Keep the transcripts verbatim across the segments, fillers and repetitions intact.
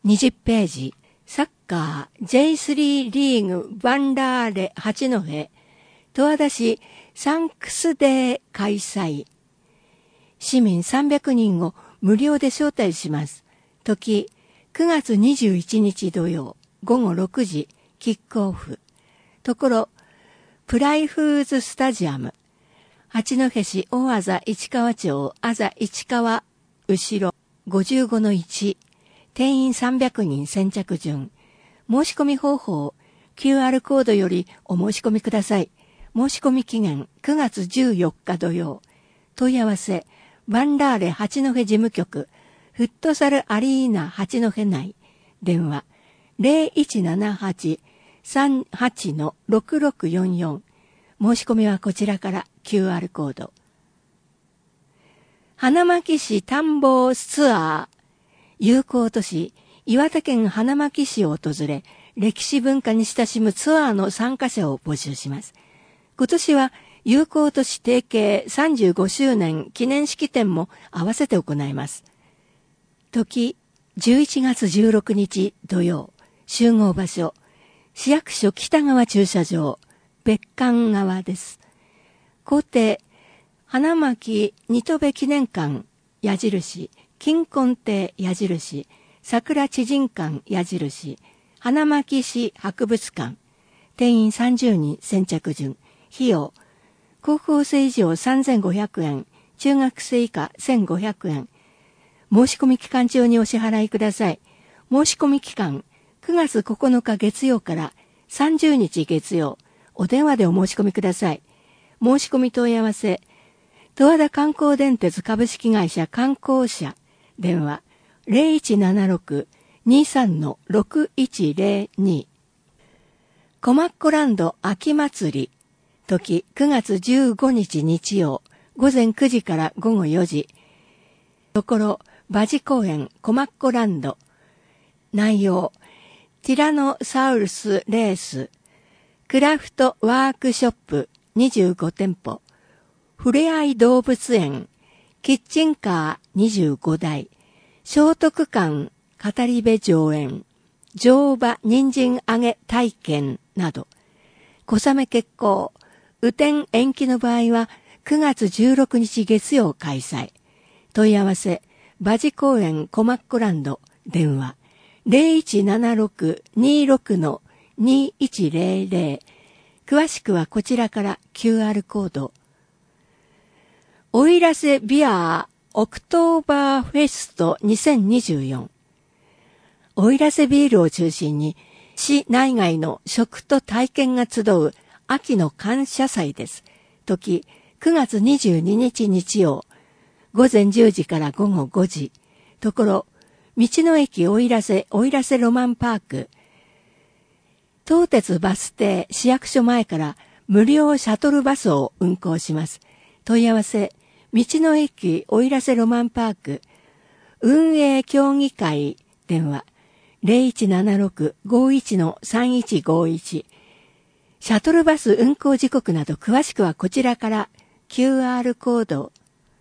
にじゅっページ、サッカー ジェイスリー リーグバンラーレ八戸、十和田市サンクスデー開催。市民さんびゃくにんを無料で招待します。時、くがつにじゅういちにち土曜、ごごろくじ、キックオフ。ところ、プライフーズスタジアム。八戸市大あざ市川町あざ市川後ろ ごじゅうごのいち。定員さんびゃくにん先着順。申し込み方法、キューアール コードよりお申し込みください。申し込み期限くがつじゅうよっか土曜。問い合わせ、バンラーレ八戸事務局、フットサルアリーナ八戸内。電話、ゼロいちななはち さんはち ろくろくよんよん。申し込みはこちらから キューアール コード。花巻市探訪ツアー。友好都市、岩手県花巻市を訪れ、歴史文化に親しむツアーの参加者を募集します。今年は友好都市提携さんじゅうごしゅうねん記念式典も合わせて行います。時、じゅういちがつじゅうろくにち土曜、集合場所、市役所北側駐車場、別館側です。校庭、花巻新渡戸記念館、矢印、金婚亭矢印、桜知人館矢印、花巻市博物館、定員さんじゅうにん先着順、費用、高校生以上さんぜんごひゃくえん、中学生以下せんごひゃくえん。申し込み期間中にお支払いください。申し込み期間、くがつここのか月曜からさんじゅうにち月曜、お電話でお申し込みください。申し込み問い合わせ、十和田観光電鉄株式会社観光社、電話、ゼロいちななろく にさん ろくいちゼロに。コマッコランド秋祭り。時くがつじゅうごにち日曜、午前くじからごごよじ。ところ、馬事公園コマッコランド。内容、ティラノサウルスレース、クラフトワークショップにじゅうごてんぽ、ふれあい動物園、キッチンカーにじゅうごだい、聖徳館語り部上演、乗馬人参揚げ体験など、小雨決行、雨天延期の場合はくがつじゅうろくにち月曜開催。問い合わせ、馬事公園コマッコランド、電話、ゼロいちななろく にろく にいちゼロゼロ。詳しくはこちらから キューアール コード。奥入瀬ビアーオクトーバーフェストにせんにじゅうよん。奥入瀬ビールを中心に、市内外の食と体験が集う秋の感謝祭です。時、くがつにじゅうににち日曜、午前じゅうじからごごごじ。ところ、道の駅奥入瀬奥入瀬ロマンパーク。東鉄バス停市役所前から無料シャトルバスを運行します。問い合わせ、道の駅奥入瀬ロマンパーク。運営協議会電話、ゼロいちななろく ごいち さんいちごいち。シャトルバス運行時刻など詳しくはこちらから キューアール コード。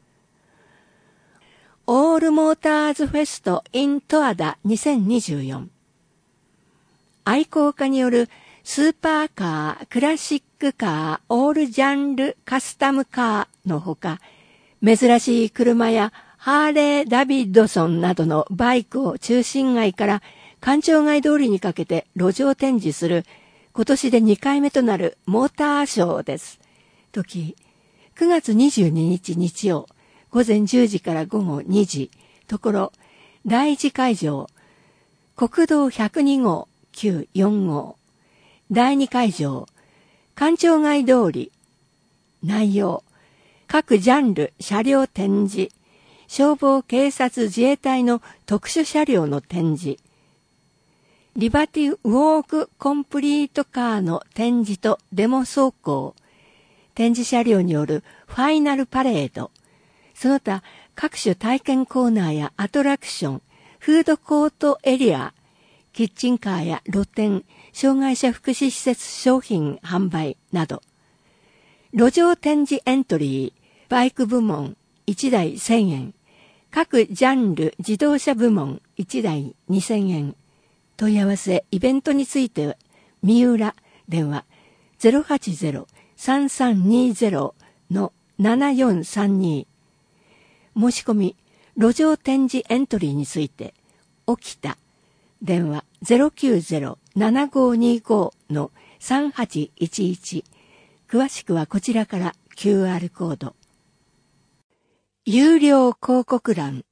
オールモーターズフェスト in 十和田にせんにじゅうよん。愛好家によるスーパーカー、クラシックカー、オールジャンルカスタムカーのほか、珍しい車やハーレー・ダビッドソンなどのバイクを中心街から官庁街通りにかけて路上展示する今年でにかいめとなるモーターショーです。時、くがつにじゅうににち日曜、午前じゅうじからごごにじ。ところ、だいいち会場、国道ひゃくにごうきゅうよんごう。だいに会場、官庁街通り。内容、各ジャンル車両展示、消防警察自衛隊の特殊車両の展示、リバティウォークコンプリートカーの展示とデモ走行、展示車両によるファイナルパレード、その他各種体験コーナーやアトラクション、フードコートエリア、キッチンカーや露店、障害者福祉施設商品販売など、路上展示エントリー、バイク部門いちだいせんえん、 各ジャンル自動車部門いちだいにせんえん。問い合わせ、イベントについて、三浦、電話 ゼロはちゼロ さんさんにゼロ のななよんさんに。申し込み、路上展示エントリーについて、起きた、電話 ゼロきゅうゼロ ななごにご のさんはちいちいち。詳しくはこちらから キューアール コード。有料広告欄。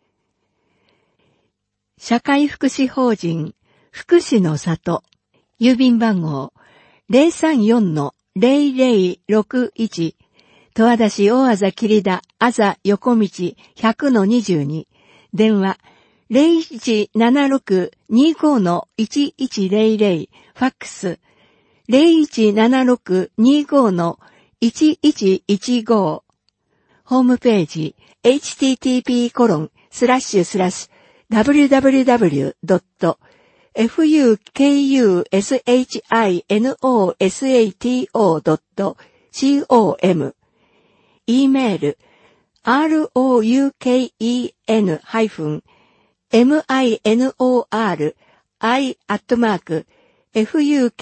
社会福祉法人福祉の里、郵便番号 ゼロさんよんのゼロゼロろくいち、十和田市大字切田あざ横道 ひゃくのにじゅうに、電話 ゼロいちななろくにごのいちいちゼロゼロ、ファックス ゼロいちななろくにごのいちいちいちご。ホームページ エイチティーティーピーコロンスラッシュスラッシュダブリューダブリューダブリュードットフクシノドットコム e メール アールオーユーケーイーエヌ ハイフン エムアイエヌオーアールアイ アットマーク フクシノ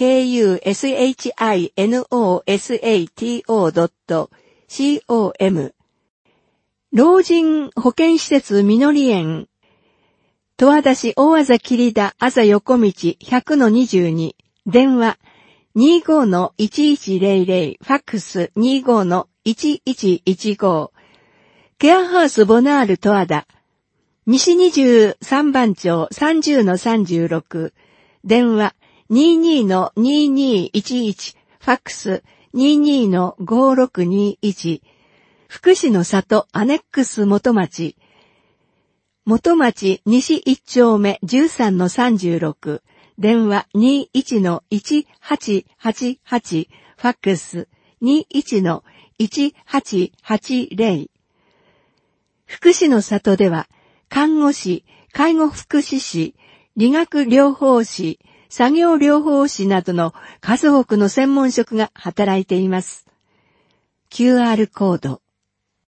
サトドットコム 老人保健施設みのり園十和田市大字切田あざ横道 ひゃくのにじゅうに、電話 にごのいちいちゼロゼロ、ファックス にごのいちいちいちご。ケアハウスボナール十和田西にじゅうさんばん町 さんじゅうのさんじゅうろく、電話 にじゅうにのにじゅうにいちいち、ファックス にじゅうにのごろくにいち。福祉の里アネックス元町元町西いち丁目 じゅうさんのさんじゅうろく、電話 にじゅういちのいちはちはちはち、ファックス にじゅういちのいちはちはちゼロ。福祉の里では、看護師、介護福祉士、理学療法士、作業療法士などの数多くの専門職が働いています。キューアール コード。